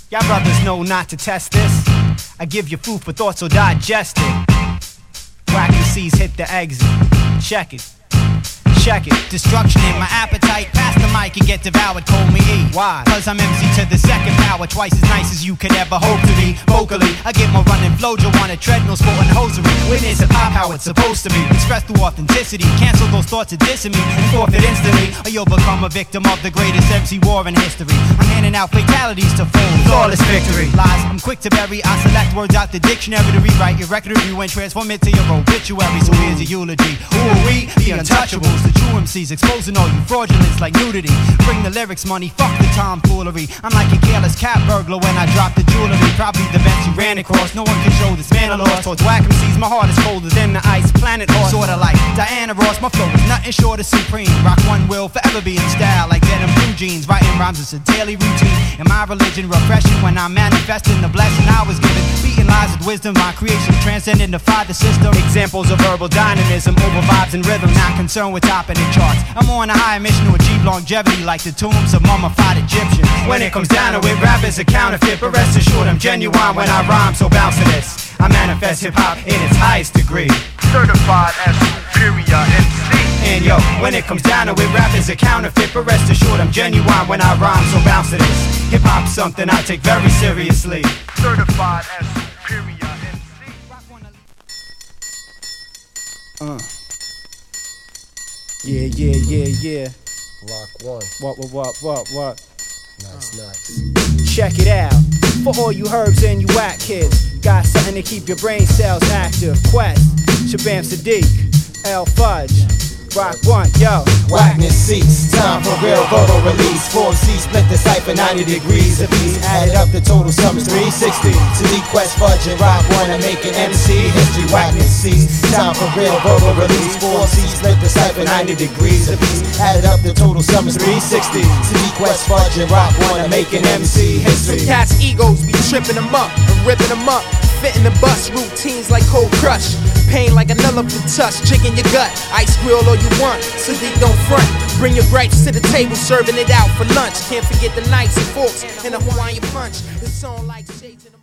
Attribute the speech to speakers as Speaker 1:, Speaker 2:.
Speaker 1: Y'all brothers know not to test this. I give you food for thought, so digest it. Whack MCs hit the exit. Check it. Check it.
Speaker 2: Destruction in my appetite. Pass the mic and get devoured. Call me E.
Speaker 1: Why?
Speaker 2: Cause I'm MC to the second power. Twice as nice as you could ever hope to be. Vocally, I get more running flow. Joe on a treadmill, sporting hosiery. Witness hip hop how it's supposed to be. Express through authenticity. Cancel those thoughts of dissing me and forfeit instantly. Or you'll become a victim of the greatest MC war in history. I'm handing out fatalities to fools.
Speaker 1: Flawless victory.
Speaker 2: Lies, I'm quick to bury. I select words out the dictionary to rewrite your record review and transform it to your obituary. So here's a eulogy. Who are we? The untouchables. The true MCs exposing all you fraudulence like nudity. Bring the lyrics money, fuck the tomfoolery. I'm like a careless cat burglar when I drop the jewelry. Probably the best you ran across. No one can show this man a loss. Towards whack MCs, my heart is colder than the ice planet horse. Sorta like Diana Ross, my flow is nothing short of supreme. Rock one will forever be in style like denim blue jeans. Writing rhymes is a daily routine. In my religion, repression when I'm manifesting the blessing I was given. Beating lies with wisdom, my creation transcending the father system. Examples of verbal dynamism over vibes and rhythm. Not concerned with topping the charts. I'm on a higher mission to achieve longevity like the tombs of mummified Egyptians. When it comes down to it, rap is a counterfeit, but rest assured I'm genuine when I rhyme, so bounce to this. I manifest hip-hop in its highest degree.
Speaker 3: Certified as superior MC.
Speaker 1: And yo, when it comes down to it, rap is a counterfeit, but rest assured I'm genuine when I rhyme, so bounce to this. Hip-hop's something I take very seriously.
Speaker 3: Certified as superior MC.
Speaker 1: Yeah.
Speaker 4: Rock one.
Speaker 1: What?
Speaker 4: Nice.
Speaker 1: Check it out. For all you herbs and you whack kids, got something to keep your brain cells active. Quest, Shabam Sadiq, L Fudge, Rock one, yo.
Speaker 5: Whackness cease, time for real verbal release. 4C split the cipher 90 degrees apiece. Added up the total sum is 360. Sadiq, Quest, Fudge, and Rock one are making MC history. Whackness cease, time for real verbal release. 4C split the cipher 90 degrees apiece. Added up the total sum is 360. Sadiq, Quest, Fudge, and Rock one are making MC history.
Speaker 6: Cats' egos be tripping them up and ripping them up. Fitting the bus routines like Cold Crush. Pain like an elephant touch, chicken your gut. Ice grill all you want, Sadiq don't front. Bring your gripes to the table, serving it out for lunch. Can't forget the knives and forks and the Hawaiian punch. It's on like shades in